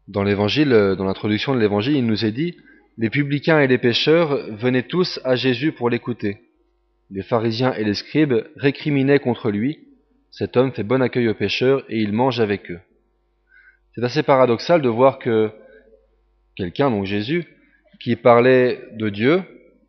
Dans l'évangile, dans l'introduction de l'évangile, il nous est dit: les publicains et les pécheurs venaient tous à Jésus pour l'écouter. Les pharisiens et les scribes récriminaient contre lui: cet homme fait bon accueil aux pécheurs et il mange avec eux. C'est assez paradoxal de voir que quelqu'un, donc Jésus, qui parlait de Dieu,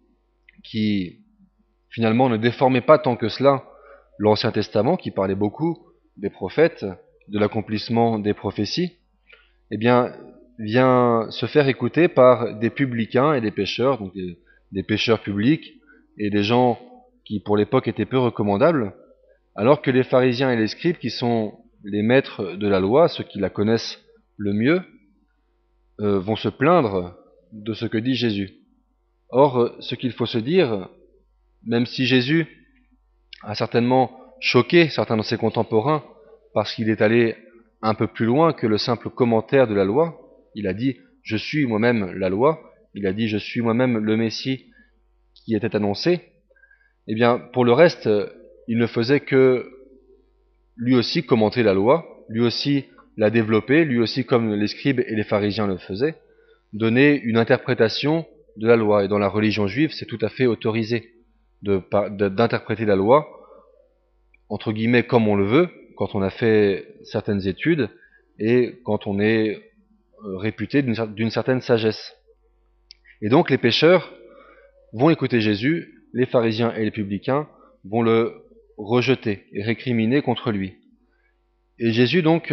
qui finalement ne déformait pas tant que cela l'Ancien Testament, qui parlait beaucoup des prophètes, de l'accomplissement des prophéties, eh bien, vient se faire écouter par des publicains et des pécheurs, donc des pécheurs publics et des gens qui pour l'époque étaient peu recommandables, alors que les pharisiens et les scribes, qui sont les maîtres de la loi, ceux qui la connaissent le mieux, vont se plaindre de ce que dit Jésus. Or, ce qu'il faut se dire, même si Jésus a certainement choqué certains de ses contemporains parce qu'il est allé un peu plus loin que le simple commentaire de la loi, il a dit « je suis moi-même la loi », il a dit « je suis moi-même le Messie qui était annoncé », eh bien, pour le reste, il ne faisait que lui aussi commenter la loi, lui aussi la développer, lui aussi, comme les scribes et les pharisiens le faisaient, donner une interprétation de la loi. Et dans la religion juive, c'est tout à fait autorisé d'interpréter la loi, entre guillemets, comme on le veut, quand on a fait certaines études et quand on est réputé d'une certaine sagesse. Et donc les pécheurs vont écouter Jésus, les pharisiens et les publicains vont le rejeter et récriminer contre lui. Et Jésus donc,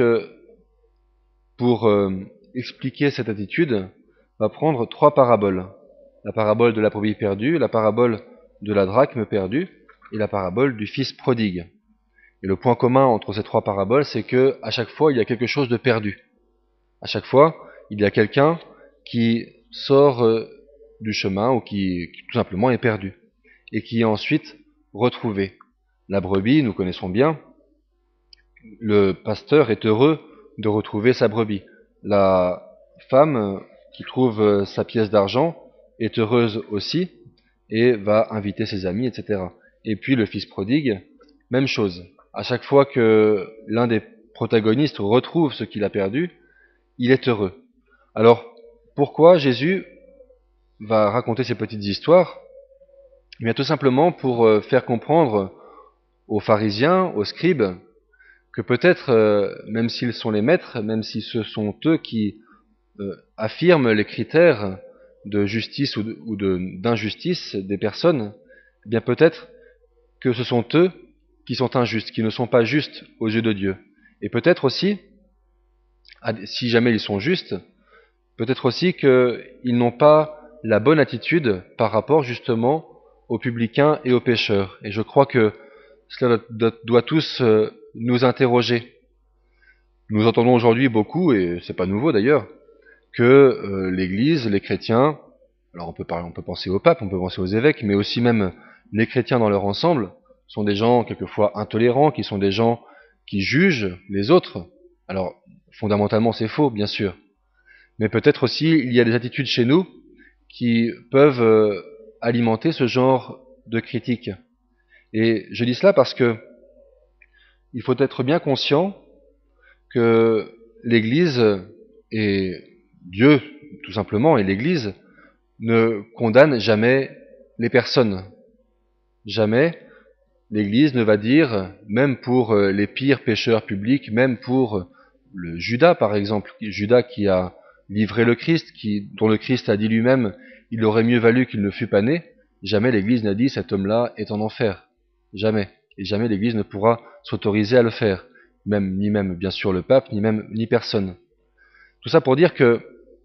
pour expliquer cette attitude, va prendre 3 paraboles. La parabole de la brebis perdue, la parabole de la drachme perdue et la parabole du fils prodigue. Et le point commun entre ces 3 paraboles, c'est que à chaque fois, il y a quelque chose de perdu. À chaque fois, il y a quelqu'un qui sort du chemin ou qui tout simplement est perdu et qui est ensuite retrouvé. La brebis, nous connaissons bien, le pasteur est heureux de retrouver sa brebis. La femme qui trouve sa pièce d'argent est heureuse aussi et va inviter ses amis, etc. Et puis le fils prodigue, même chose. À chaque fois que l'un des protagonistes retrouve ce qu'il a perdu, il est heureux. Alors, pourquoi Jésus va raconter ces petites histoires? Eh bien, tout simplement pour faire comprendre aux pharisiens, aux scribes, que peut-être, même s'ils sont les maîtres, même si ce sont eux qui affirment les critères de justice ou d'injustice des personnes, eh bien peut-être que ce sont eux qui sont injustes, qui ne sont pas justes aux yeux de Dieu. Et peut-être aussi, si jamais ils sont justes, peut-être aussi qu'ils n'ont pas la bonne attitude par rapport justement aux publicains et aux pécheurs. Et je crois que cela doit tous nous interroger. Nous entendons aujourd'hui beaucoup, et c'est pas nouveau d'ailleurs, que l'Église, les chrétiens, alors on peut penser au pape, on peut penser aux évêques, mais aussi même les chrétiens dans leur ensemble, sont des gens quelquefois intolérants, qui sont des gens qui jugent les autres. Alors, fondamentalement, c'est faux, bien sûr. Mais peut-être aussi, il y a des attitudes chez nous qui peuvent alimenter ce genre de critique. Et je dis cela parce que il faut être bien conscient que l'Église et Dieu, tout simplement, et l'Église ne condamnent jamais les personnes. Jamais l'Église ne va dire, même pour les pires pécheurs publics, même pour le Judas par exemple, Judas qui a livré le Christ, dont le Christ a dit lui-même, il aurait mieux valu qu'il ne fût pas né, jamais l'Église n'a dit cet homme-là est en enfer. Jamais. Et jamais l'Église ne pourra s'autoriser à le faire. Ni même bien sûr le pape, ni personne. Tout ça pour dire que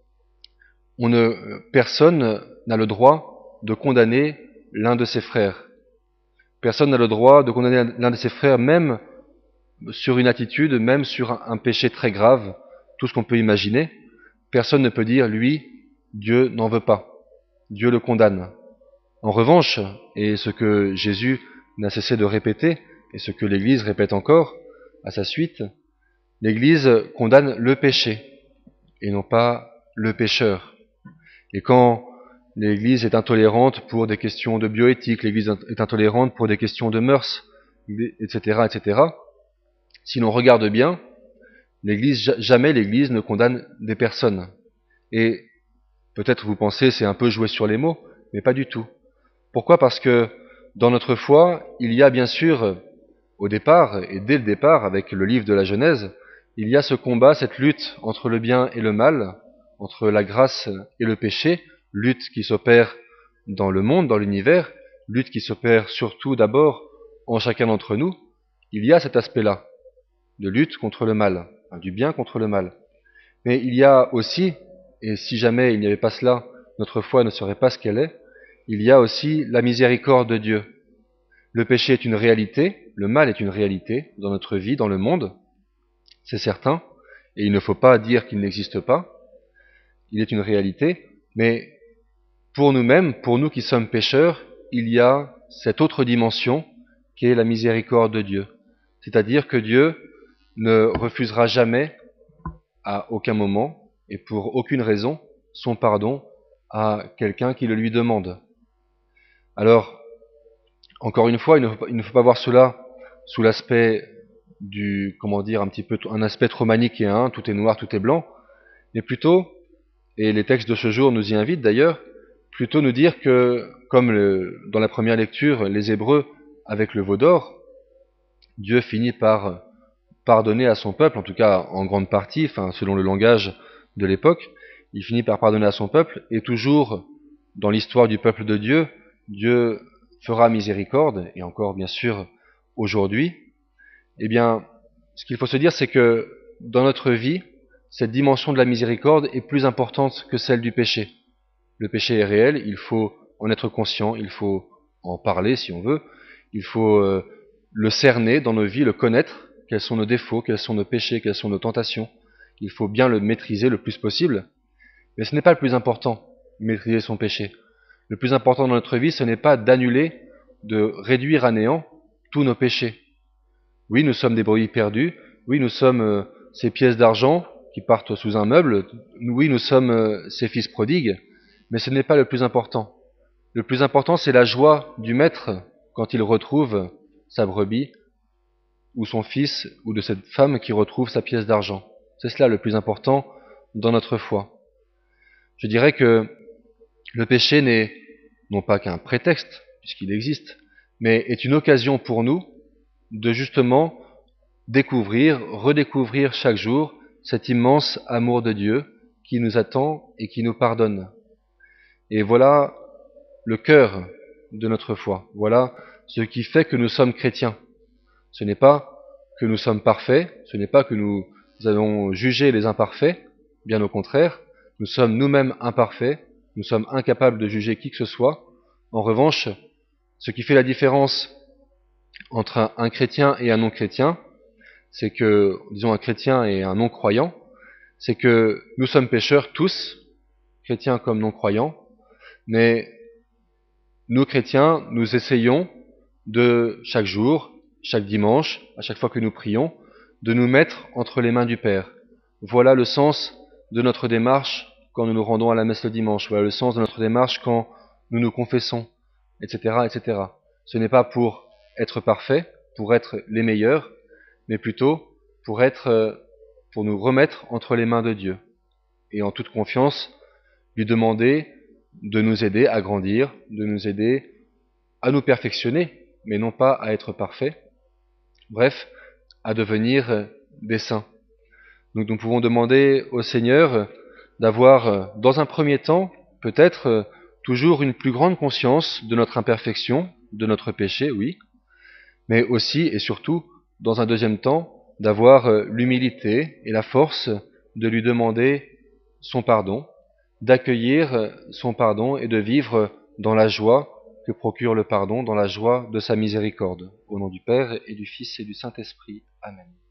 personne n'a le droit de condamner l'un de ses frères. Personne n'a le droit de condamner l'un de ses frères, même sur une attitude, même sur un péché très grave, tout ce qu'on peut imaginer. Personne ne peut dire, lui, Dieu n'en veut pas. Dieu le condamne. En revanche, et ce que Jésus n'a cessé de répéter, et ce que l'Église répète encore à sa suite, l'Église condamne le péché, et non pas le pécheur. Et quand l'Église est intolérante pour des questions de bioéthique, l'Église est intolérante pour des questions de mœurs, etc., etc., si l'on regarde bien, Jamais l'Église ne condamne des personnes. Et peut-être vous pensez c'est un peu jouer sur les mots, mais pas du tout. Pourquoi? Parce que dans notre foi, il y a bien sûr, au départ, et dès le départ, avec le livre de la Genèse, il y a ce combat, cette lutte entre le bien et le mal, entre la grâce et le péché, lutte qui s'opère dans le monde, dans l'univers, lutte qui s'opère surtout d'abord en chacun d'entre nous. Il y a cet aspect-là, de lutte contre le mal, du bien contre le mal. Mais il y a aussi, et si jamais il n'y avait pas cela, notre foi ne serait pas ce qu'elle est, il y a aussi la miséricorde de Dieu. Le péché est une réalité, le mal est une réalité dans notre vie, dans le monde, c'est certain, et il ne faut pas dire qu'il n'existe pas, il est une réalité, mais pour nous-mêmes, pour nous qui sommes pécheurs, il y a cette autre dimension qui est la miséricorde de Dieu. C'est-à-dire que Dieu ne refusera jamais, à aucun moment, et pour aucune raison, son pardon à quelqu'un qui le lui demande. Alors, encore une fois, il ne faut pas voir cela sous l'aspect du, comment dire, un petit peu, un aspect trop manichéen, tout est noir, tout est blanc, mais plutôt, et les textes de ce jour nous y invitent d'ailleurs, plutôt nous dire que, comme dans la première lecture, les Hébreux avec le veau d'or, Dieu finit par pardonner à son peuple, en tout cas en grande partie, enfin selon le langage de l'époque, il finit par pardonner à son peuple, et toujours dans l'histoire du peuple de Dieu, Dieu fera miséricorde, et encore bien sûr aujourd'hui. Eh bien, ce qu'il faut se dire, c'est que dans notre vie, cette dimension de la miséricorde est plus importante que celle du péché. Le péché est réel, il faut en être conscient, il faut en parler si on veut, il faut le cerner dans nos vies, le connaître, quels sont nos défauts, quels sont nos péchés, quelles sont nos tentations. Il faut bien le maîtriser le plus possible, mais ce n'est pas le plus important, maîtriser son péché. Le plus important dans notre vie, ce n'est pas d'annuler, de réduire à néant tous nos péchés. Oui, nous sommes des brebis perdus, oui, nous sommes ces pièces d'argent qui partent sous un meuble, oui, nous sommes ces fils prodigues, mais ce n'est pas le plus important. Le plus important, c'est la joie du maître quand il retrouve sa brebis, ou son fils, ou de cette femme qui retrouve sa pièce d'argent. C'est cela le plus important dans notre foi. Je dirais que le péché n'est non pas qu'un prétexte, puisqu'il existe, mais est une occasion pour nous de justement découvrir, redécouvrir chaque jour cet immense amour de Dieu qui nous attend et qui nous pardonne. Et voilà le cœur de notre foi. Voilà ce qui fait que nous sommes chrétiens. Ce n'est pas que nous sommes parfaits, ce n'est pas que nous allons juger les imparfaits, bien au contraire, nous sommes nous-mêmes imparfaits, nous sommes incapables de juger qui que ce soit. En revanche, ce qui fait la différence entre un chrétien et un non-chrétien, c'est que, disons, un chrétien et un non-croyant, c'est que nous sommes pécheurs tous, chrétiens comme non-croyants, mais nous, chrétiens, nous essayons de, chaque jour, chaque dimanche, à chaque fois que nous prions, de nous mettre entre les mains du Père. Voilà le sens de notre démarche quand nous nous rendons à la messe le dimanche. Voilà le sens de notre démarche quand nous nous confessons, etc., etc. Ce n'est pas pour être parfait, pour être les meilleurs, mais plutôt pour nous remettre entre les mains de Dieu. Et en toute confiance, lui demander de nous aider à grandir, de nous aider à nous perfectionner, mais non pas à être parfaits. Bref, à devenir des saints. Donc nous pouvons demander au Seigneur d'avoir, dans un premier temps, peut-être toujours une plus grande conscience de notre imperfection, de notre péché, oui, mais aussi et surtout, dans un deuxième temps, d'avoir l'humilité et la force de lui demander son pardon, d'accueillir son pardon et de vivre dans la joie que procure le pardon, dans la joie de sa miséricorde. Au nom du Père et du Fils et du Saint-Esprit. Amen.